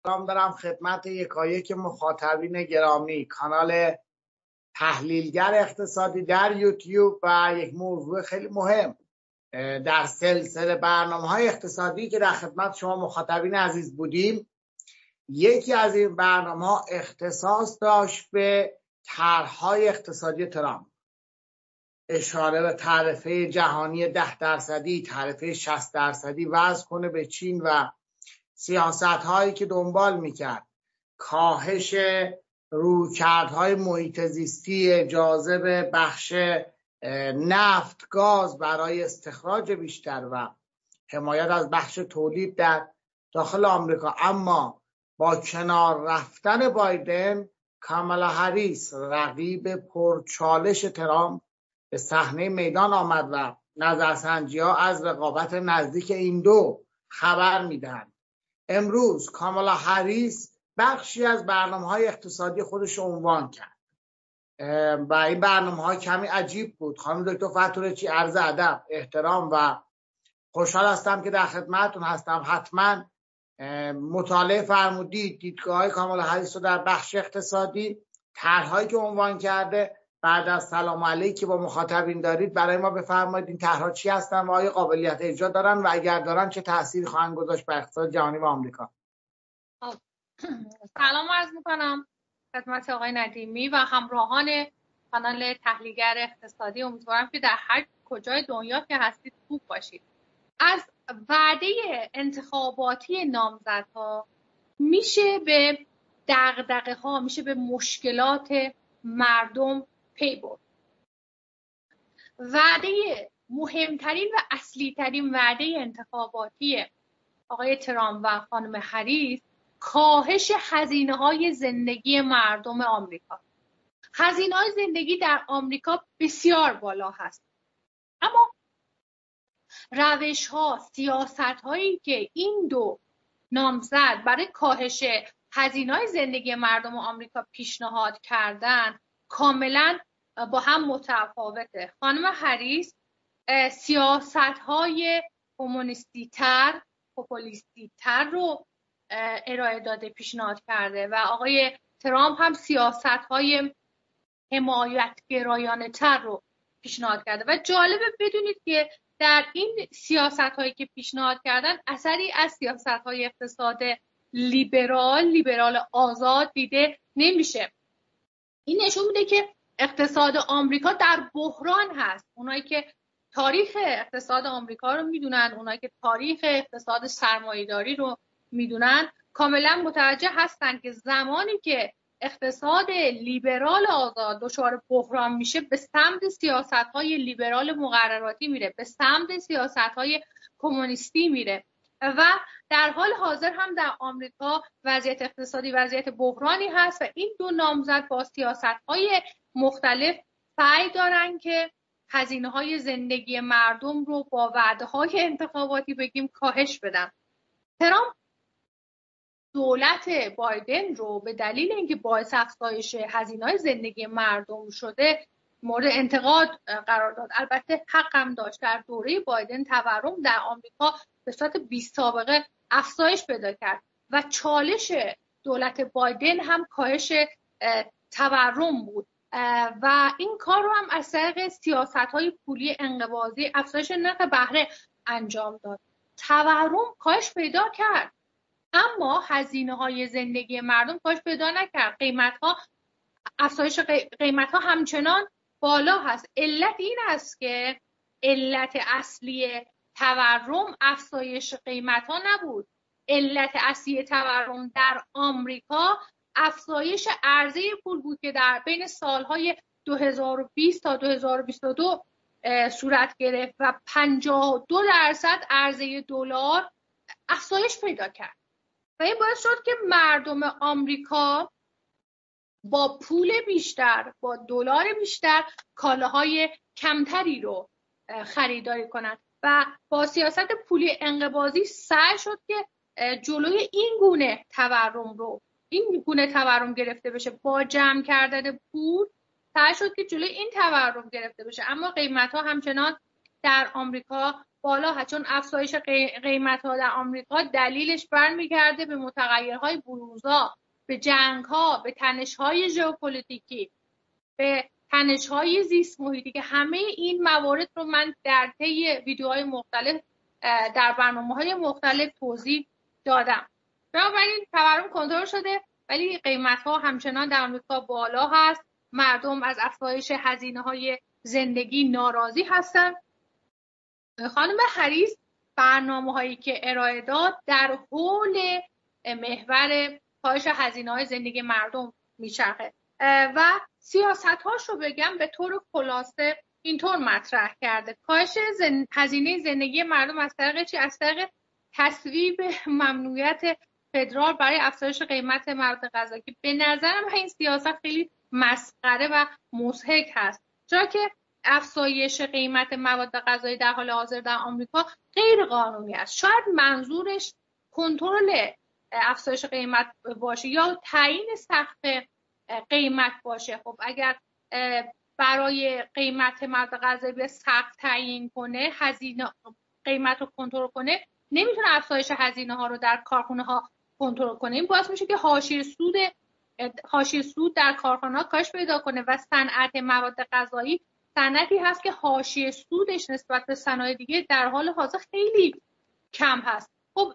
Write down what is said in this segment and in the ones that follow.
سلام دارم خدمت یکایک مخاطبین گرامی کانال تحلیلگر اقتصادی در یوتیوب و یک موضوع خیلی مهم در سلسله برنامه‌های اقتصادی که در خدمت شما مخاطبین عزیز بودیم. یکی از این برنامه‌ها اختصاص داشت به طرح‌های اقتصادی ترامپ، اشاره به تعرفه جهانی 10%، تعرفه 60% وضع کنه به چین و سیاست‌هایی که دنبال می‌کرد، کاهش رویکردهای محیط زیستی جاذب بخش نفت گاز برای استخراج بیشتر و حمایت از بخش تولید در داخل آمریکا. اما با کنار رفتن بایدن، کامالا هریس رقیب پرچالش ترامپ به صحنه میدان آمد و نظرسنجی‌ها از رقابت نزدیک این دو خبر میدهند. امروز کامالا هریس بخشی از برنامه‌های اقتصادی خودش رو عنوان کرد و این برنامه‌ها کمی عجیب بود. خانم دکتر فتوریچی، عرض ادب، احترام و خوشحال هستم که در خدمتتون هستم. حتما مطالعه فرمودید دیدگاه‌های کامالا هریس رو در بخش اقتصادی، طرح‌هایی که عنوان کرده. بعد از سلام علیکی که با مخاطبین دارید برای ما بفرمایید این طرح‌ها چی هستن و آیا قابلیت اجرا دارن و اگر دارن چه تأثیری خواهند گذاشت بر اقتصاد جهانی و آمریکا؟ سلام عرض میکنم خدمت آقای ندیمی و همراهان کانال تحلیلگر اقتصادی. امیدوارم که در هر کجای دنیا که هستید خوب باشید. از وعده انتخاباتی نامزدها میشه به دغدغه ها، میشه به مشکلات مردم پی برد. وعده مهمترین و اصلی ترین وعده انتخاباتی آقای ترامپ و خانم هریس کاهش هزینه‌های زندگی مردم آمریکا. هزینه‌های زندگی در آمریکا بسیار بالا هست، اما روش‌ها، سیاست‌هایی که این دو نامزد برای کاهش هزینه‌های زندگی مردم آمریکا پیشنهاد کردن کاملاً با هم متفاوته. خانم هریس سیاست‌های کمونیستی‌تر، پوپولیستی‌تر رو ارائه داده، پیشنهاد کرده و آقای ترامپ هم سیاست‌های حمایتگرایانه تر رو پیشنهاد کرده و جالبه بدونید که در این سیاست‌هایی که پیشنهاد کردن اثری از سیاست‌های اقتصاد لیبرال آزاد دیده نمیشه. این نشون میده که اقتصاد آمریکا در بحران هست. اونایی که تاریخ اقتصاد آمریکا رو میدونن، اونایی که تاریخ اقتصاد سرمایه‌داری رو میدونن، کاملا متوجه هستن که زمانی که اقتصاد لیبرال آزاد دچار بحران میشه به سمت سیاست‌های لیبرال مقرراتی میره، به سمت سیاست‌های کمونیستی میره و در حال حاضر هم در آمریکا وضعیت اقتصادی وضعیت بحرانی هست و این دو نامزد با سیاست‌های مختلف سعی دارن که هزینه‌های زندگی مردم رو با وعده‌های انتخاباتی بگیم کاهش بدن. ترامپ دولت بایدن رو به دلیل اینکه باعث افزایش هزینه‌های زندگی مردم شده مورد انتقاد قرار داد. البته حقم داشت. در دوره بایدن تورم در آمریکا به صورت بی‌سابقه افزایش پیدا کرد و چالش دولت بایدن هم کاهش تورم بود و این کار رو هم از طریق سیاست‌های پولی انقباضی، افزایش نرخ بهره انجام داد. تورم کاهش پیدا کرد، اما هزینه‌های زندگی مردم کاهش پیدا نکرد. افزایش قیمت‌ها همچنان بالا هست. علت این است که علت اصلی تورم افزایش قیمت‌ها نبود. علت اصلی تورم در آمریکا افزایش عرضه پول بود که در بین سالهای 2020 تا 2022 صورت گرفت و 52% عرضه دلار افزایش پیدا کرد و این باعث شد که مردم آمریکا با پول بیشتر، با دلار بیشتر کالاهای کمتری رو خریداری کنند و با سیاست پولی انقباضی سعی شد که جلوی این گونه تورم گرفته بشه. با جمع کردن پول سعی شد که جلوی این تورم گرفته بشه، اما قیمت‌ها همچنان در آمریکا بالا هست، چون افزایش قیمت‌ها در آمریکا دلیلش برمیگرده به متغیرهای بروزا، به جنگ‌ها، به تنش‌های ژئوپلیتیکی، به تنش‌های زیست محیطی که همه این موارد رو من در طی ویدیوهای مختلف در برنامه‌های مختلف توضیح دادم. بنابراین تورم کنترل شده ولی قیمت‌ها همچنان در آمریکا بالا هست. مردم از افزایش هزینه‌های زندگی ناراضی هستند. خانم هریس برنامه‌هایی که ارائه داد در حول محور کاهش هزینه‌های زندگی مردم میچرخه و سیاست‌هاش رو بگم به طور خلاصه اینطور مطرح کرده. کاهش هزینه زندگی مردم از طریق چی؟ از طریق تصویب ممنوعیت فدرال برای افزایش قیمت مواد غذایی که به نظرم این سیاست خیلی مسخره و مضحک هست، چرا که افزایش قیمت مواد غذایی در حال حاضر در آمریکا غیر قانونی است. شاید منظورش کنترل افزایش قیمت باشه یا تعیین سقف قیمت باشه. خب اگر برای قیمت مواد غذایی به سقف تعیین کنه، هزینه قیمت رو کنترل کنه، نمیتونه افزایش هزینه ها رو در کارخونه ها کنترل کنه. این باعث میشه که حاشیه سود در کارخانه ها کاهش پیدا کنه و صنعت مواد غذایی صنعتی هست که حاشیه سودش نسبت به صنایع دیگه در حال حاضر خیلی کم هست. خب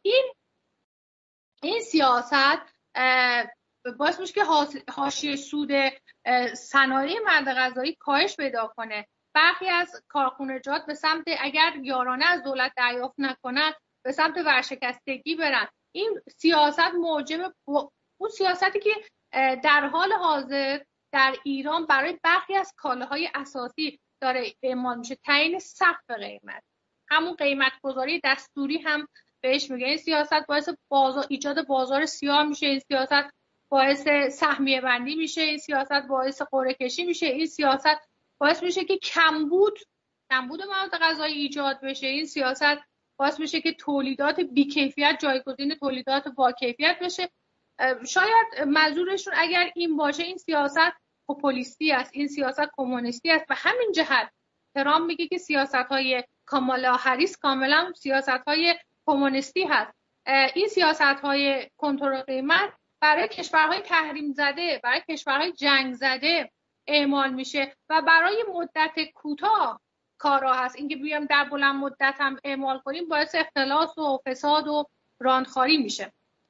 این سیاست باعث میشه که حاشیه سود صنایع مواد غذایی کاهش پیدا کنه. برخی از کارخانجات به سمت اگر یارانه از دولت دریافت نکنن به سمت ورشکستگی برن. این سیاست موجب اون سیاستی که در حال حاضر در ایران برای برخی از کالاهای اساسی داره اعمال میشه، تعیین سقف قیمت، همون قیمت گذاری دستوری هم بهش میگه. این سیاست باعث ایجاد بازار سیاه میشه، این سیاست باعث سهمیه بندی میشه، این سیاست باعث قرعه کشی میشه، این سیاست باعث میشه که کمبود مواد غذایی ایجاد بشه، این سیاست باعث میشه که تولیدات بی‌کیفیت جایگزین تولیدات با کیفیت بشه. شاید منظورشون اگر این باشه این سیاست پوپولیستی است، این سیاست کمونیستی است و همین جهت ترامپ میگه که سیاست‌های کامالا هریس کاملا سیاست‌های کمونیستی هست. این سیاست‌های کنترل قیمت برای کشورهای تحریم زده، برای کشورهای جنگ زده اعمال میشه و برای مدت کوتاه کارا هست. اینکه بیام در بلند مدت هم اعمال کنیم باعث اختلاس و فساد و راندخاری میشه.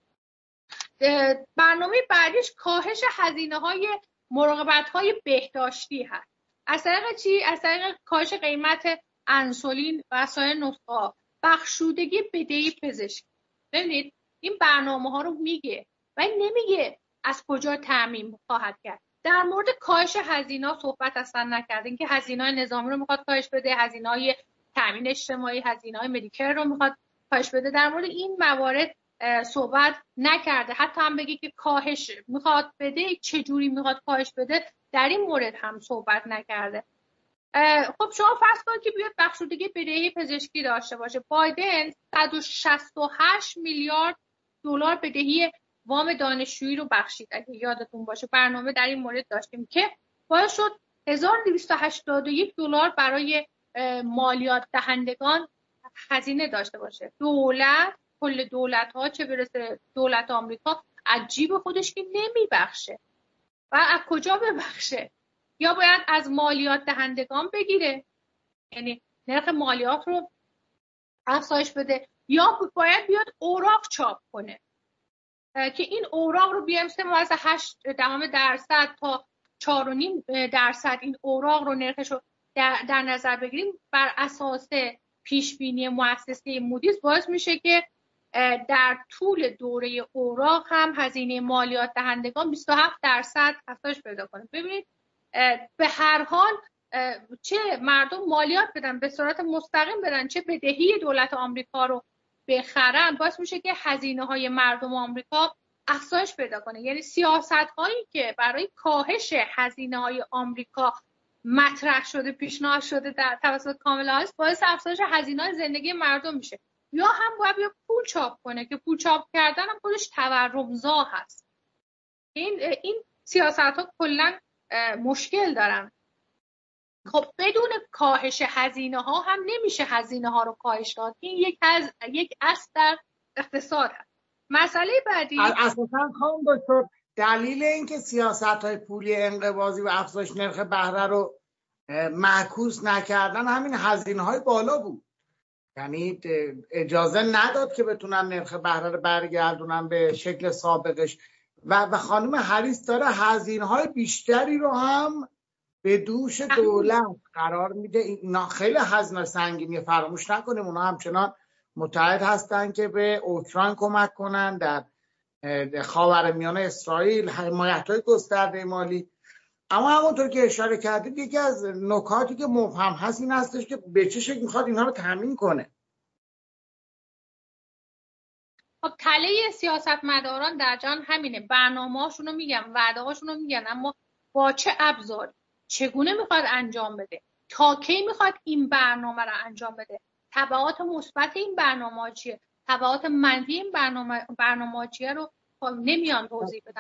برنامه بعدیش کاهش هزینه‌های مراقبت‌های بهداشتی هست. از طریق چی؟ از طریق کاهش قیمت انسولین و سایر نسخه‌ها، بخشودگی بدهی پزشکی. ببینید این برنامه‌ها رو میگه و نمیگه از کجا تامین خواهد کرد. در مورد کاهش هزینه‌ها صحبت اصلا نکرده. اینکه هزینه‌های نظامی رو میخواد کاهش بده، هزینه‌های تامین اجتماعی، هزینه‌های مدیکر رو میخواد کاهش بده. در مورد این موارد صحبت نکرده. حتی هم بگی که کاهش میخواد بده، چجوری میخواد کاهش بده، در این مورد هم صحبت نکرده. خب شما فرض کنید که بیاد بخشودگی بدهی پزشکی داشته باشه. بایدن 168 میلیارد دلار بدهی وام دانشجویی رو بخشید. اگه یادتون باشه برنامه در این مورد داشتیم که باعث شد 1281 دلار برای مالیات دهندگان هزینه داشته باشه. کل دولت‌ها چه برسه دولت آمریکا از جیب خودش که نمیبخشه و از کجا ببخشه؟ یا باید از مالیات دهندگان بگیره، یعنی نرخ مالیات رو افزایش بده، یا باید بیاد اوراق چاپ کنه که این اوراق رو بیام 8% تا 4.5% این اوراق رو نرخش رو در نظر بگیریم. بر اساس پیش بینی مؤسسه مودیز باعث میشه که در طول دوره اوراق هم هزینه مالیات دهندگان 27% افزایش پیدا کنه. ببینید به هر حال چه مردم مالیات بدن به صورت مستقیم بدن، چه بدهی دولت آمریکا رو بخرن، باعث میشه که هزینه‌های مردم آمریکا افزایش پیدا کنه. یعنی سیاست‌هایی که برای کاهش هزینه‌های آمریکا مطرح شده، پیشنهاد شده در توسط کامالا هریس، باعث افزایش هزینه‌های زندگی مردم میشه. یا هم باید پول چاپ کنه که پول چاپ کردن هم خودش تورمزا هست. این سیاست‌ها کلاً مشکل دارن. خب بدون کاهش هزینه ها هم نمیشه هزینه ها رو کاهش داد. این یک اصل در اقتصاد هست. مسئله بعدی اساساً خانم دکتر دلیل اینکه سیاست‌های پولی انقباضی و افزایش نرخ بهره رو معکوس نکردن همین هزینه‌های بالا بود. یعنی اجازه نداد که بتونن نرخ بهره رو برگردونن به شکل سابقش و خانم هریس داره هزینه‌های بیشتری رو هم به دوش دولت قرار میده. اینا خیلی هزینه سنگینی، فراموش نکنیم اونا همچنان متحد هستن که به اوکراین کمک کنن، در خاورمیانه اسرائیل حمایت‌های گسترده مالی. اما همونطور که اشاره کردید یکی از نکاتی که مبهم هست این هستش که به چه شکل میخواد اینها رو تامین کنه. خب تله سیاستمداران در جهان همینه، برنامه‌هاشون رو میگن، وعده‌هاشون رو میگن، اما با چه ابزاری، چگونه میخواد انجام بده، تا کی میخواد این برنامه رو انجام بده، تبعات مثبت این برنامه چیه، تبعات منفی این برنامه چیه رو نمیان توضیح بدن.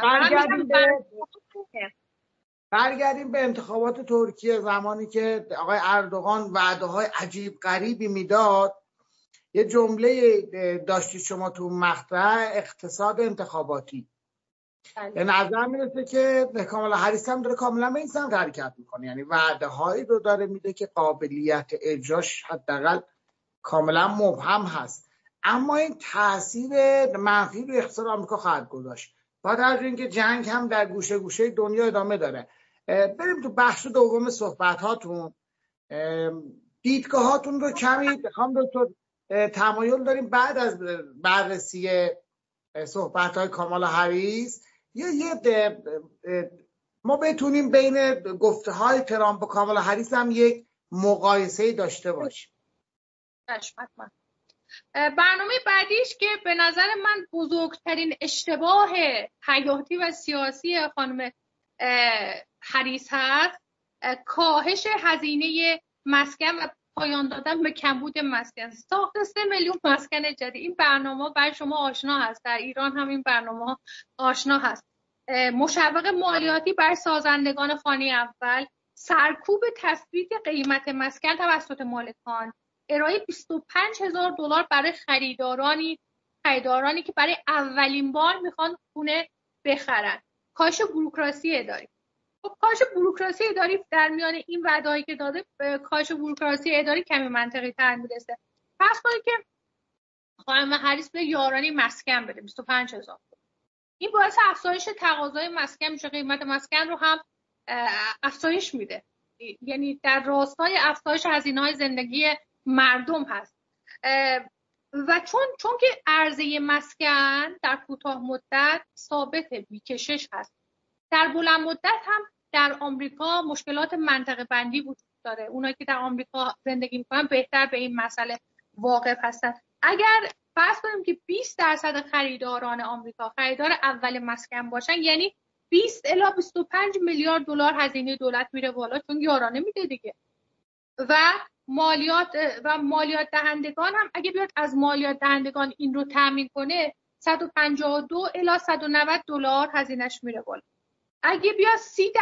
برگردیم به انتخابات ترکیه. زمانی که آقای اردوغان وعده‌های عجیب غریبی میداد، یه جمله داشتید شما تو مقطع اقتصاد انتخاباتی. به نظر میرسه که کاملا هریس هم داره کاملا به این سمت حرکت میکنه، یعنی وعده هایی رو داره میده که قابلیت اجراش حداقل کاملا مبهم هست، اما این تاثیر منفی روی اقتصاد آمریکا خواهد گذاشت. با توجه اینکه جنگ هم در گوشه گوشه دنیا ادامه داره. بریم تو بخش دوم صحبت هاتون. دیدگاه هاتون رو کمی بخوام دکتر تمایل داریم بعد از بررسی صحبت های کامالا هریس ما بتونیم بین گفته های ترامپ و کامالا هریس هم یک مقایسه داشته باشیم. برنامه بعدیش که به نظر من بزرگترین اشتباه حیاتی و سیاسی خانم هریس هست، کاهش هزینه مسکن و پایان دادن به کمبود مسکن. ساخت 3 میلیون مسکن جدید. این برنامه برای شما آشنا هست، در ایران هم این برنامه آشنا هست. مشوق مالیاتی بر سازندگان خانه اول، سرکوب تثبیت قیمت مسکن توسط مالکان، ارائه $25,000 برای خریدارانی که برای اولین بار میخوان خونه بخرن، کاهش بوروکراسی اداری. خب کاهش بوروکراسی اداری در میان این وعده‌ای که داده، کاهش بوروکراسی اداری کمی منطقی تر میرسه. پس کنید که خانم هریس به یارانی مسکن بده $25,000. این باعث افزایش تقاضای مسکن میشه، قیمت مسکن رو هم افزایش میده، یعنی در راستای افزایش هزینه‌های زندگی مردم هست. و چون که عرضه مسکن در کوتاه مدت ثابت بیکشش هست، در بلند مدت هم در آمریکا مشکلات منطقه بندی وجود داره. اونایی که در آمریکا زندگی میکنن بهتر به این مسئله واقف هستن. اگر فرض کنیم که 20% خریداران آمریکا خریدار اول مسکن باشن، یعنی 20 الی 25 میلیارد دلار هزینه دولت میره بالا، چون یارانه میده دیگه. و مالیات دهندگان هم اگه بیاد از مالیات دهندگان این رو تامین کنه، 152 الی 190 دلار هزینهش میره بالا. اگه بیاد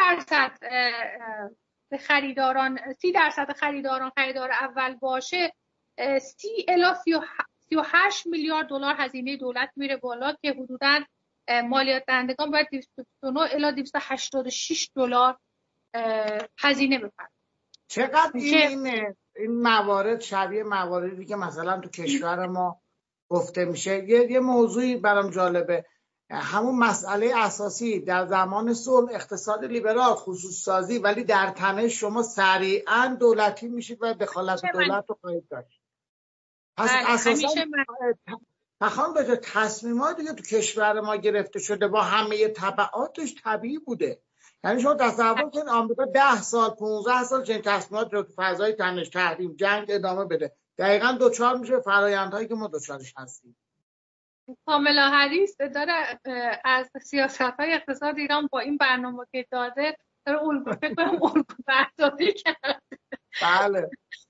30% خریداران خریدار اول باشه، 30 الی 38 میلیارد دلار هزینه دولت میره بالا که حدوداً مالیات دهندگان باید 229 الی 286 دلار هزینه بپردازن. چقدر این موارد شبیه مواردی که مثلا تو کشور ما گفته میشه. یه موضوعی برام جالبه، همون مسئله اساسی در زمان صلح اقتصاد لیبرال خصوص سازی، ولی در تنه شما سریعا دولتی میشید و دخالت دولت رو خواهید داشت. پس اساسا بخوام به تصمیمات دیگه تو کشور ما گرفته شده با همه تبعاتش طبیعی بوده. یعنی شما تصور کنید آمریکا 10 سال 15 سال چنین تصمیمات رو تو فضای تنش، تحریم، جنگ ادامه بده، دقیقاً دوچار میشه فرآیندهایی که ما دوچارش هستیم. کاملا هریس داره از سیاست‌های اقتصاد ایران با این برنامه که داده داره الگو برداری کرده. بله.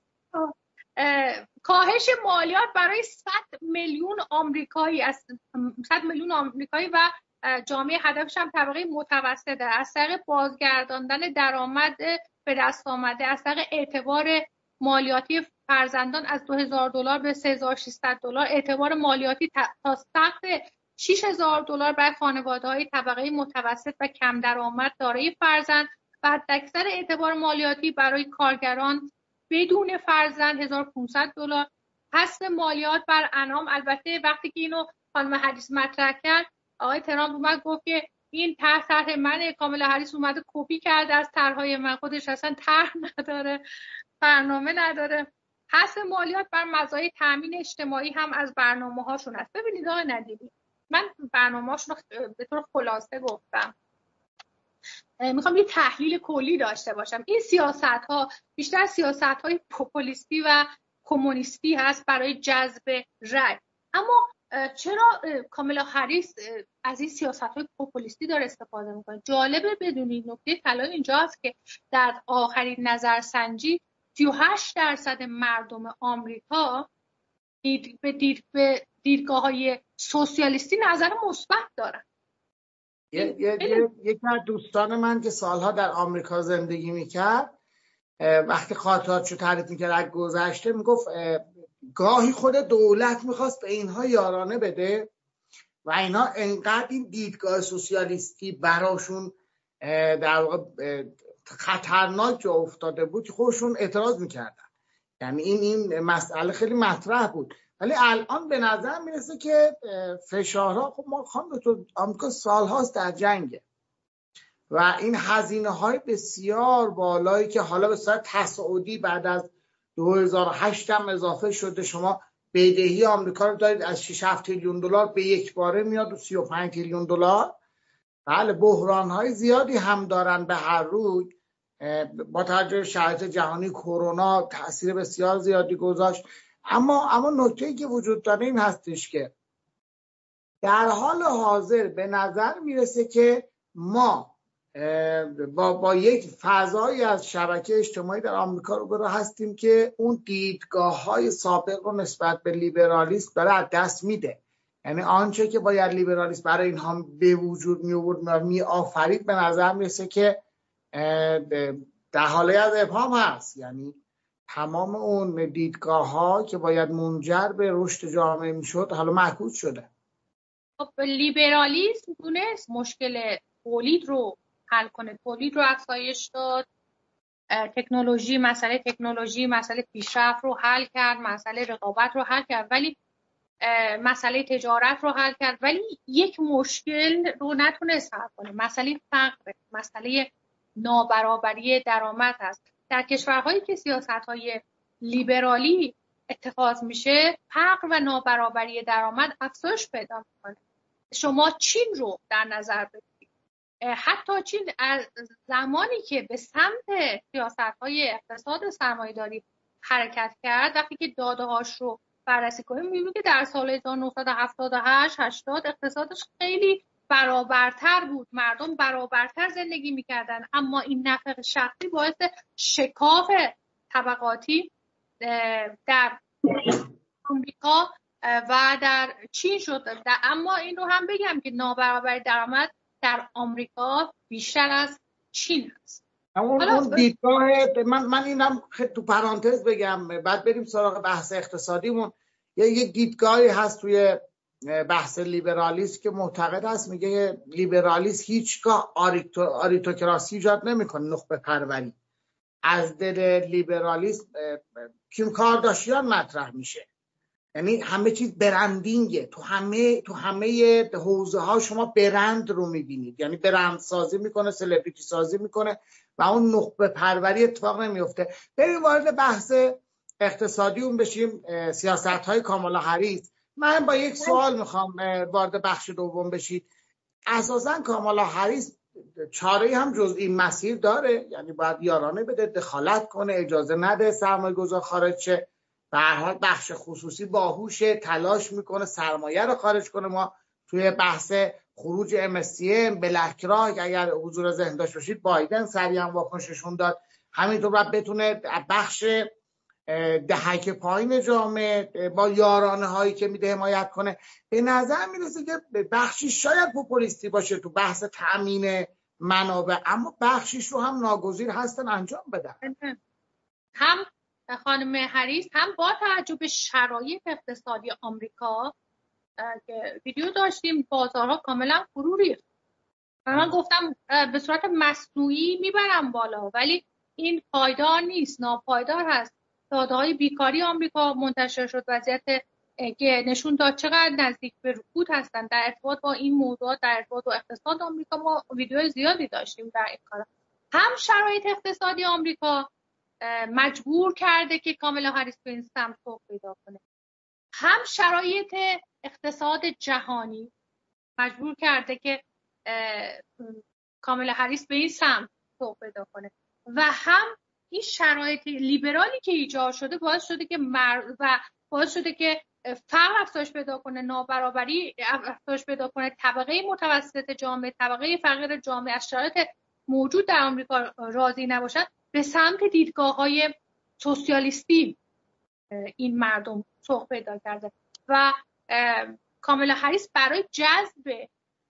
کاهش مالیات برای 100 میلیون آمریکایی و جامعه هدفش هم طبقه متوسطه، از طریق بازگرداندن درآمد به دست آمده، از طریق اعتبار مالیاتی فرزندان از $2000 به $3600، اعتبار مالیاتی تا سقف $6000 برای خانواده‌های طبقه متوسط و کم درآمد دارای فرزند، و حداکثر اعتبار مالیاتی برای کارگران بدون فرزند $1500. حذف مالیات بر انعام. البته وقتی که اینو خانم هریس مطرح کرد، آقای ترامپ اومد گفت که این طرح من، کاملا هریس اومده کپی کرده از طرحهای من، خودش اصلا طرح نداره، برنامه نداره. حذف مالیات بر مزایای تامین اجتماعی هم از برنامه‌هاشون است. ببینید آقای ندیمی، من برنامه‌هاشون رو به طور خلاصه گفتم، میخوام یه تحلیل کلی داشته باشم. این سیاست‌ها بیشتر سیاست‌های پوپولیستی و کمونیستی هست برای جذب رأی. اما چرا کامالا هریس از این سیاست‌های پوپولیستی داره استفاده میکنه؟ جالبه بدونید نکته طلایی اینجاست که در آخرین نظرسنجی 38% مردم آمریکا به دیدگاه‌های سوسیالیستی نظر مثبت دارن. یکی از دوستان من که سالها در آمریکا زندگی میکرد، وقتی خاطراتشو تعریف میکرد از گذشته، میگفت گاهی خود دولت میخواست به اینها یارانه بده و اینها انقدر این دیدگاه سوسیالیستی براشون در واقع خطرناک جا افتاده بود که خودشون اعتراض میکردن. یعنی این مسئله خیلی مطرح بود، ولی الان به نظر میرسه که فشارها، خب ما خانم تو آمریکا سالهاست در جنگه و این هزینه های بسیار بالایی که حالا به صورت تصاعدی بعد از 2008 هم اضافه شده، شما بدهی آمریکا رو دارید از 6-7 تریلیون دلار به یک باره میاد و 35 تریلیون دلار. بله، بحران های زیادی هم دارن به هر روی، با توجه به شرایط جهانی کرونا تاثیر بسیار زیادی گذاشت. اما نکته‌ای که وجود داره این هستش که در حال حاضر به نظر میرسه که ما با یک فضایی از شبکه اجتماعی در آمریکا رو هستیم که اون دیدگاه‌های سابق رو نسبت به لیبرالیسم داره از دست میده. یعنی آنچه که باید لیبرالیسم برای اینها به وجود می آورد و می آفرید، به نظر میرسه که در حاله از ابهام هست. یعنی تمام اون دیدگاه‌ها که باید منجر به رشد جامعه میشد حالا معکوس شده. خب لیبرالیسم تونست مشکل تولید رو حل کنه، تولید رو افزایش داد، مسئله پیشرفت رو حل کرد، مسئله رقابت رو حل کرد، ولی مسئله تجارت رو حل کرد، ولی یک مشکل رو نتونست حل کنه، مسئله فقر، مسئله نابرابری درآمد هست. در کشورهایی که سیاست‌های لیبرالی اتخاذ میشه، فقر و نابرابری درآمد افزایش پیدا میکنه. شما چین رو در نظر بگیرید، حتی چین از زمانی که به سمت سیاست‌های اقتصاد سرمایه‌داری حرکت کرد، وقتی که داده‌هاش رو بررسی کنیم می‌بینیم که در سال 1978-80 اقتصادش خیلی برابرتر بود، مردم برابرتر زندگی می‌کردن، اما این نفع شخصی باعث شکاف طبقاتی در آمریکا و در چین شد. اما این رو هم بگم که نابرابری درآمد در آمریکا بیشتر از چین هست. اون دیدگاه من اینم تو پرانتز بگم، بعد بریم سراغ بحث اقتصادیمون. یک دیدگاهی هست توی بحث لیبرالیسم که معتقد هست، میگه لیبرالیسم هیچگاه آریتوکراسی ایجاد نمیکنه، نخبه پروری. از دل لیبرالیسم کیم کارداشیان مطرح میشه، یعنی همه چیز برندینگه، تو همه حوزه ها شما برند رو میبینید، یعنی برند سازی میکنه، سلبریتی سازی میکنه و اون نخبه پروری اتفاق نمیفته. بریم وارد بحث اقتصادی اون بشیم، سیاست های کامالا هریس. من با یک سوال میخوام وارد بخش دوم بشید. اساسا کامالا هریس چاره هم جز این مسیر داره؟ یعنی باید یارانه بده، دخالت کنه، اجازه نده سرمایه گذار خارج شه؟ به هر حال بخش خصوصی باهوشه، تلاش میکنه سرمایه رو خارج کنه. ما توی بحث خروج MSCM بلکراک اگر حضور ذهن داشت باشید، بایدن سریع واکنششون داد. همینطور باید بتونه بخش دهک پایین جامعه با یارانه هایی که میده حمایت کنه. به نظر میرسه که بخشی شاید پوپولیستی باشه تو بحث تامین منابع، اما بخشیش رو هم ناگزیر هستن انجام بدن. هم خانم هریس هم با توجه به شرایط اقتصادی آمریکا که ویدیو داشتیم بازارها کاملا فرو ریخت. من گفتم به صورت مصنوعی میبرم بالا، ولی این پایدار نیست، ناپایدار هست. داده‌های بیکاری آمریکا منتشر شد، وضعیت که نشون داد چقدر نزدیک به رکود هستن. در ارتباط با این موضوعات، در ارتباط با اقتصاد آمریکا ما ویدیوهای زیادی داشتیم در این کار. هم شرایط اقتصادی آمریکا مجبور کرده که کامالا هریس به این سمت سوق پیدا کنه، هم شرایط اقتصاد جهانی مجبور کرده که کامالا هریس به این سمت سوق پیدا کنه، و هم این شرایط لیبرالی که ایجاد شده باعث شده که فقر افزایش پیدا کنه، نابرابری افزایش پیدا کنه، طبقه متوسط جامعه، طبقه فقیر جامعه از شرایط موجود در آمریکا راضی نباشد، به سمت دیدگاه‌های سوسیالیستی این مردم سوق پیدا کرده و کامالا هریس برای جذب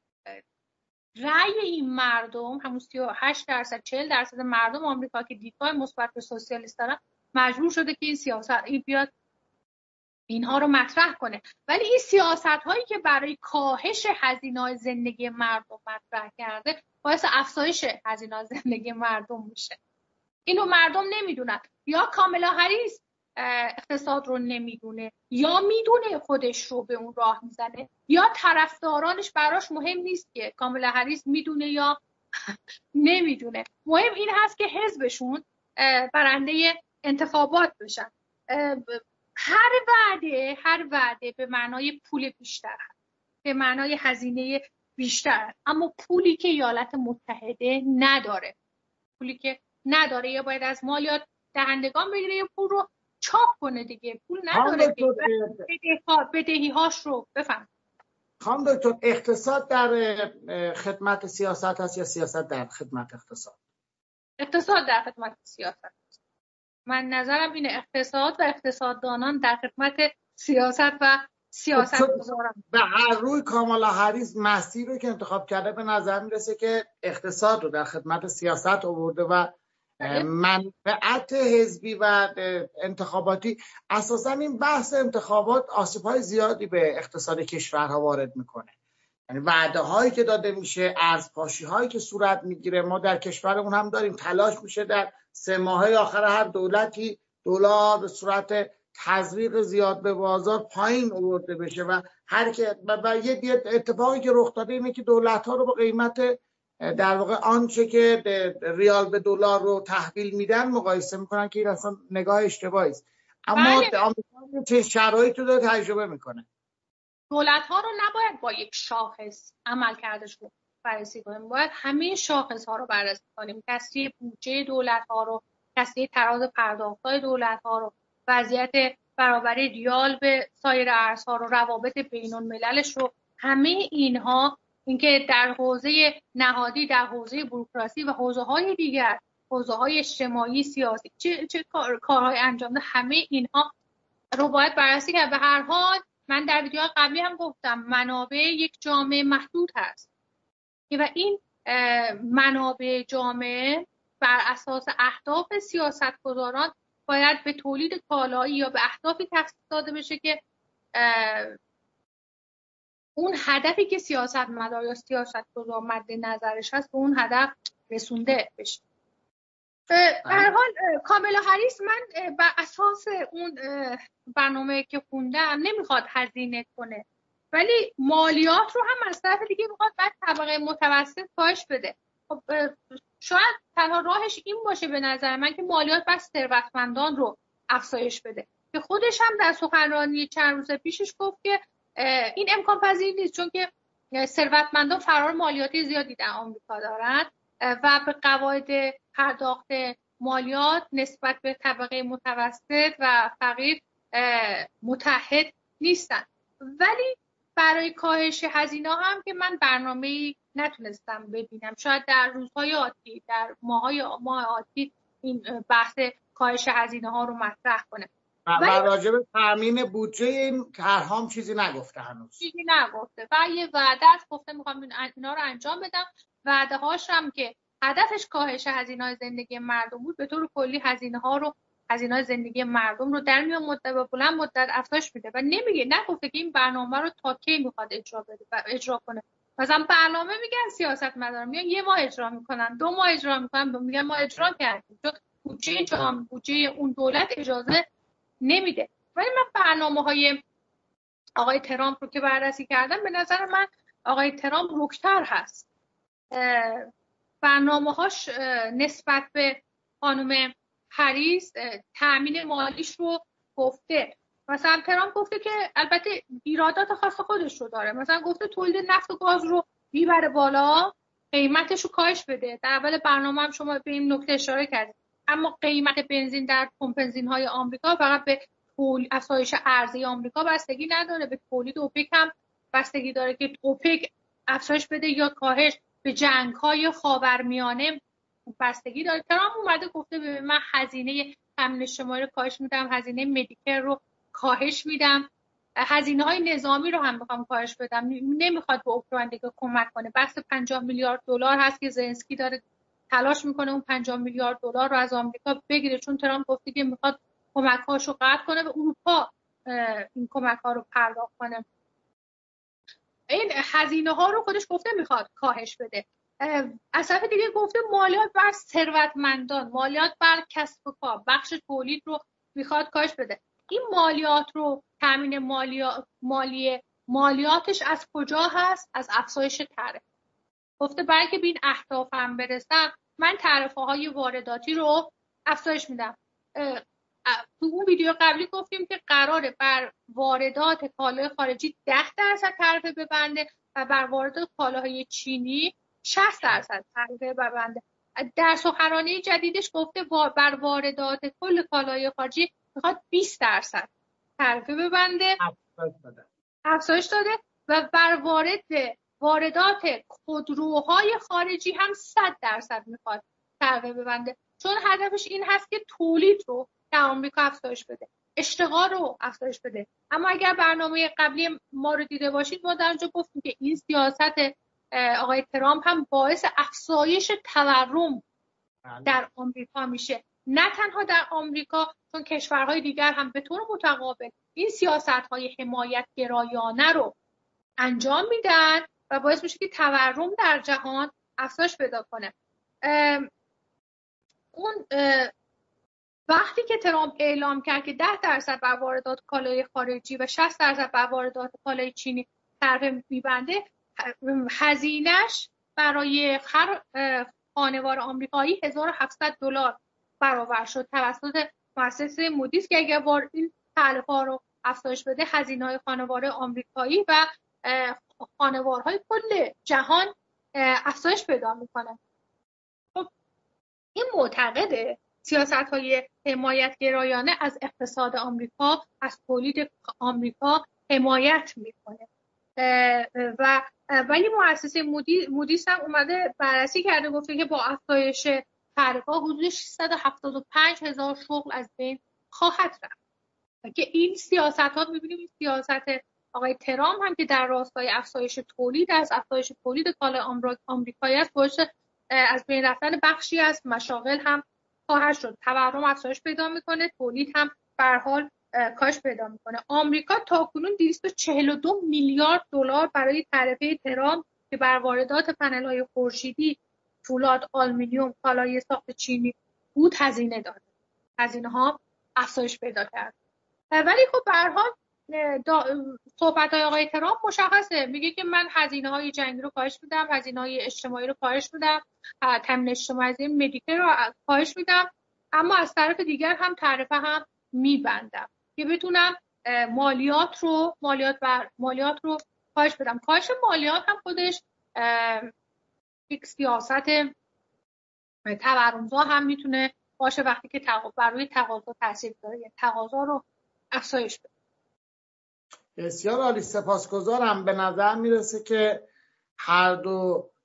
رأی این مردم، همون 38% 40% مردم آمریکا که دیدگاه مثبت به سوسیالیست دارن، مجبور شده که این سیاست بیاد اینها رو مطرح کنه. ولی این سیاست هایی که برای کاهش هزینه‌های زندگی مردم مطرح کرده باعث افزایش هزینه‌های زندگی مردم میشه. اینو مردم نمیدونن، یا کامالا هریس اقتصاد رو نمیدونه، یا میدونه خودش رو به اون راه میزنه، یا طرفدارانش براش مهم نیست که کامالا هریس میدونه یا نمیدونه. مهم این هست که حزبشون برنده انتخابات بشن. هر وعده به معنای پول بیشتر هست، به معنای هزینه بیشتر هست، اما پولی که ایالات متحده نداره، یا باید از مالیات دهندگان بگیره یا پول رو چاپ کنه دیگه. پول نداره که بدهی‌هاش رو بفهم. خانم دکتر، اقتصاد در خدمت سیاست هست یا سیاست در خدمت اقتصاد؟ اقتصاد در خدمت سیاست هست. من نظرم اینه اقتصاد و اقتصاددانان در خدمت سیاست و سیاستگزاران. به هر روی کامالا هریس مسیر رو که انتخاب کرده به نظر میرسه که اقتصاد رو در خدمت سیاست آورده و منفعت حزبی و انتخاباتی. اساسا این بحث انتخابات آسیب‌های زیادی به اقتصاد کشورها وارد میکنه. یعنی وعده هایی که داده میشه، ارزپاشی هایی که صورت میگیره، ما در کشورمون هم داریم، تلاش میشه در 3 ماهه آخر هر دولتی دلار به صورت تزریق زیاد به بازار پایین آورده بشه و یه اتفاقی که رخ داده اینه که دولت ها رو با قیمت در واقع آنچه که ریال به دلار رو تحویل میدن مقایسه میکنن که این اصلا نگاه اشتباهی است. اما آمریکا چه شرایطی رو تجربه میکنه. دولت‌ها رو نباید با یک شاخص عملکردش رو بررسی کنیم، باید همه شاخص‌ها رو بررسی کنیم. کسری بودجه دولت‌ها رو، کسری تراز پرداخت‌های دولت‌ها رو، وضعیت برابری ریال به سایر ارزها رو، روابط بین‌المللش رو، همه اینها، اینکه در حوزه نهادی، در حوزه بوروکراسی و حوزه‌های دیگر، حوزه‌های اجتماعی سیاسی چه کارهای انجام ده، همه اینها رو باید بررسی کرد. به هر حال من در ویدیو قبلی هم گفتم منابع یک جامعه محدود هست و این منابع جامعه بر اساس اهداف سیاستگزاران باید به تولید کالایی یا به اهدافی تخصیص داده بشه که اون هدفی که سیاستمدار یا سیاستگزار مد نظرش هست به اون هدف رسونده بشه. به هر حال کامالا هریس من بر اساس اون برنامه که خوندم نمیخواد هزینه کنه، ولی مالیات رو هم از طرف دیگه میخواد بعد طبقه متوسط کاهش بده. خب شاید تنها راهش این باشه به نظر من که مالیات بس ثروتمندان رو افزایش بده، که خودش هم در سخنرانی چند روز پیشش گفت که این امکان پذیر نیست، چون که ثروتمندان فرار مالیاتی زیادی در آمریکا دارن و به قواعد پرداخت مالیات نسبت به طبقه متوسط و فقیر متحد نیستن. ولی برای کاهش هزینه هم که من برنامه‌ای نتونستم ببینم. شاید در روزهای عادی، در ماه عادی این بحث کاهش هزینه ها رو مطرح کنه. و راجع به تامین بودجه این طرحام چیزی نگفته هنوز. چیزی نگفته و یه وعده است، گفته میخوام اینا رو انجام بدم. وعده هاش هم که هدفش کاهش هزینه‌های زندگی مردم بود، به طور کلی هزینه‌های زندگی مردم رو در میان مدت و بلند مدت افزایش میده و نگفته که این برنامه رو تا کی میخواد اجرا کنه. مثلا برنامه میگن سیاستمدارا میگن یه ماه اجرا میکنن، 2 ماه اجرا میکنن، میگن ما اجرا کردیم، چون بودجه اون دولت اجازه نمیده. ولی من برنامه‌های آقای ترامپ رو که بررسی کردم، به نظر من آقای ترامپ رکتر هست. برنامه‌هاش نسبت به خانم هریس تأمین مالیش رو گفته. مثلا ترامپ گفته که البته ایرادات خاص خودش رو داره، مثلا گفته تولید نفت و گاز رو میبره بالا، قیمتش رو کاهش بده. در اول برنامه هم شما به این نکته اشاره کردید. اما قیمت بنزین در پمپ بنزین‌های آمریکا فقط به افزایش عرضه آمریکا بستگی نداره، به تولید اوپک هم بستگی داره که اوپک افزایش بده یا کاهش. به جنگ‌های خاورمیانه بستگی داره. ترامپ اومده گفته به من هزینه تامین اجتماعی رو کاهش میدم، هزینه مدیکر رو کاهش میدم، هزینه‌های نظامی رو هم میخوام کاهش بدم. نمیخواد به اوکراین دیگه کمک کنه. بحث 50 میلیارد دلار هست که زلنسکی داره تلاش میکنه اون 50 میلیارد دلار رو از آمریکا بگیره، چون ترامپ گفته که میخواد کمک‌هاشو قطع کنه و اروپا این کمک‌ها رو پرداخت کنه. این هزینه‌ها رو خودش گفته میخواد کاهش بده. از طرف دیگه گفته مالیات بر ثروتمندان، مالیات بر کسب و کار، بخش تولید رو میخواد کاهش بده. این مالیات رو تامین مالیاتش از کجا هست؟ از افزایش تعرفه. گفته برای که به این اهدافم برسم من تعرفه‌های وارداتی رو افزایش میدم. تو اون ویدیو قبلی گفتیم که قراره بر واردات کالای خارجی 10% تعرفه ببنده و بر واردات کالاهای چینی 60% تعرفه ببنده. در سخنرانی جدیدش گفته بر واردات کل کالای خارجی میخواد 20% تعرفه ببنده، افزایش داده و بر واردات خودروهای خارجی هم 100% میخواد تعرفه ببنده، چون هدفش این هست که تولید رو در آمریکا افزایش بده، اشتغال رو افزایش بده. اما اگر برنامه قبلی ما رو دیده باشید، ما در اونجا گفتیم که این سیاست آقای ترامپ هم باعث افزایش تورم در آمریکا میشه. نه تنها در آمریکا، چون کشورهای دیگر هم به طور متقابل این سیاست‌های حمایت گرایانه رو انجام میدن و باعث میشه که تورم در جهان افزایش پیدا کنه. اون وقتی که ترامپ اعلام کرد که 10% بر واردات کالای خارجی و 60% بر واردات کالای چینی تعرفه میبنده، هزینه‌اش برای هر خانوار آمریکایی $1700 برابر شد توسط مؤسسه مودیس که اگر این تعرفه‌ها رو افزایش بده، هزینه‌های خانوار آمریکایی و خانوارهای کل جهان افزایش پیدا میکنه. خب این معتقده سیاست‌های حمایت‌گرایانه از اقتصاد آمریکا، از تولید آمریکا حمایت میکنه و ولی مؤسسه مودیس هم اومده بررسی کرده، گفته که با افزایش تعرفه‌ها حدود 675,000 شغل از بین خواهد رفت. که این سیاست‌ها می‌بینیم این سیاست آقای ترامپ هم که در راستای افزایش تولید کالای آمریکایی است، باعث از بین رفتن بخشی از مشاغل هم خواهد شد. تورم افزایش پیدا میکنه، تولید هم به هر حال کاهش پیدا میکنه. آمریکا تاکنون 242 میلیارد دلار برای تعرفه ترامپ که بر واردات پنل‌های خورشیدی، فولاد، آلومینیوم، کالای ساخت چینی بود هزینه داده. هزینه‌ها افزایش پیدا کرد. ولی خب به هر حال صحبت‌های آقای ترامپ مشخصه، میگه که من هزینه‌های جنگی رو کاهش میدم، هزینه‌های اجتماعی رو کاهش میدم، تامین اجتماعی مدیکر رو کاهش میدم، اما از طرف دیگر هم تعرفه هم میبندم که بتونم مالیات رو کاهش بدم. کاهش مالیات هم خودش یک سیاست تورمزا هم میتونه باشه وقتی که بر روی تقاضا تاثیر داره، یعنی تقاضا رو افزایش بده. بسیار عالی، سپاسگزارم. به نظر میرسه که هر دو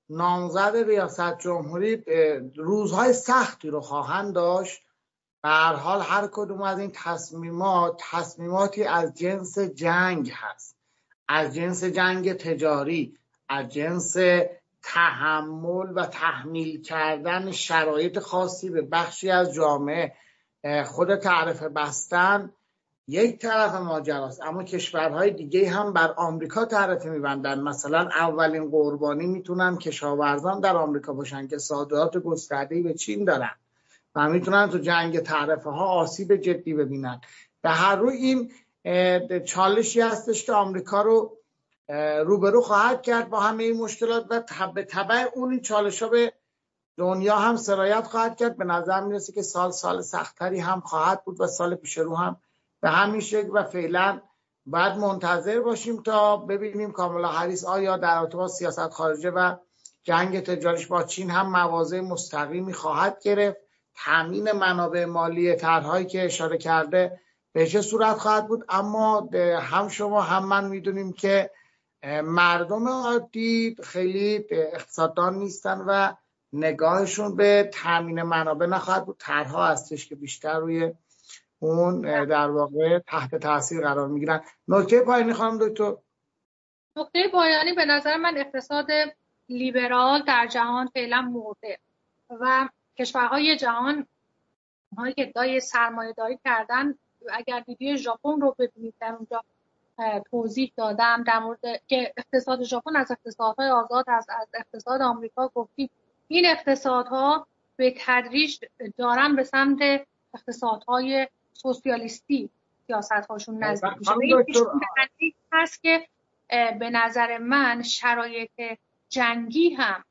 نامزد ریاست جمهوری روزهای سختی رو خواهند داشت. به هر حال هر کدوم از این تصمیماتی از جنس جنگ هست، از جنس جنگ تجاری، از جنس تحمل و تحمیل کردن شرایط خاصی به بخشی از جامعه. خود تعرفه بستن یک طرف ماجراست، اما کشورهای دیگه هم بر آمریکا تعرفه میبندن. مثلا اولین قربانی میتونن کشاورزان در آمریکا باشن که صادرات گسترده‌ای به چین دارن و میتونن تو جنگ تعرفه ها آسیب جدی ببینن. به هر روی این چالشی هستش که آمریکا رو روبرو خواهد کرد با همه این مشکلات و به تبع اون این چالش ها به دنیا هم سرایت خواهد کرد. به نظر میرسه که سال سختری هم خواهد بود و سال پیش رو هم به همین شکل و فعلا باید منتظر باشیم تا ببینیم کامالا هریس آیا در رابطه با سیاست خارجه و جنگ تجاریش با چین هم مواضع مستقیمی خواهد گرفت، تامین منابع مالی طرحهایی که اشاره کرده به چه صورت خواهد بود. اما هم شما هم من میدونیم که مردم عادی خیلی اقتصاددان نیستن و نگاهشون به تامین منابع نخواهد بود. طرحها هستش که بیشتر روی اون در واقع تحت تاثیر قرار میگیرن. نکته پایانی خانم دکتر؟ نکته پایانی به نظر من اقتصاد لیبرال در جهان فعلا مرده و کشورهای جهان هایی که ادعای سرمایه‌داری کردن، اگر ویدیو ژاپن رو ببینید در اونجا توضیح دادم در مورد که اقتصاد ژاپن از اقتصادهای آزاد از اقتصاد آمریکا گفتیم. این اقتصادها به تدریج دارن به سمت اقتصادهای سوسیالیستی سیاست‌هاشون نزدیک میشه. این هست که به نظر من شرایط جنگی هم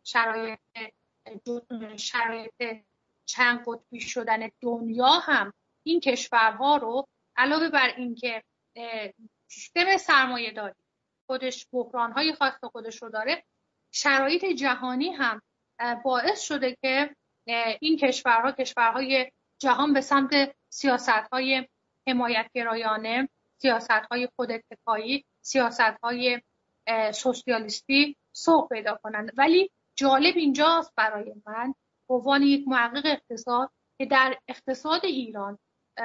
شرایط چند قطبی شدن دنیا هم این کشورها رو علاوه بر اینکه سیستم سرمایه داری خودش بحران‌های خاص خودش رو داره، شرایط جهانی هم باعث شده که این کشورهای جهان به سمت سیاست‌های حمایتگرایانه، سیاست‌های خوداتکایی، سیاست‌های سوسیالیستی سوق پیدا کنند. ولی جالب اینجاست برای من به عنوان یک محقق اقتصاد که در اقتصاد ایران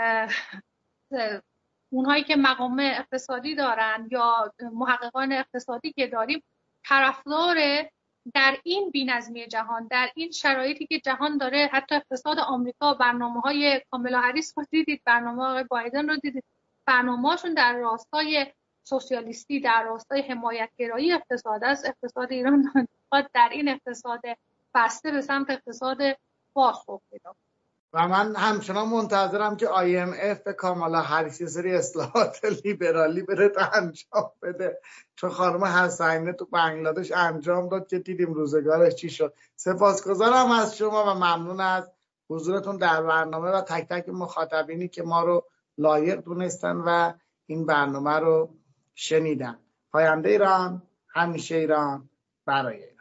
اونهایی که مقام اقتصادی دارن یا محققان اقتصادی که داریم طرفدار در این بی‌نظمی جهان، در این شرایطی که جهان داره، حتی اقتصاد آمریکا برنامه‌های کامالا هریس رو دیدید، برنامه آقای بایدن رو دیدید، برنامه‌هاشون در راستای سوسیالیستی، در راستای حمایتگرایی اقتصاد است. اقتصاد ایران در این اقتصاد بسته به سمت اقتصاد باز پیدا. و من همچنان منتظرم که IMF به کامالا هریس سری اصلاحات لیبرالی بره تا انجام بده، چون خانم حسینه تو بنگلادش انجام داد که دیدیم روزگارش چی شد. سپاسگزارم از شما و ممنون از حضورتون در برنامه و تک تک مخاطبینی که ما رو لایق دونستن و این برنامه رو شنیدن. پاینده ایران، همیشه ایران، برای ایران.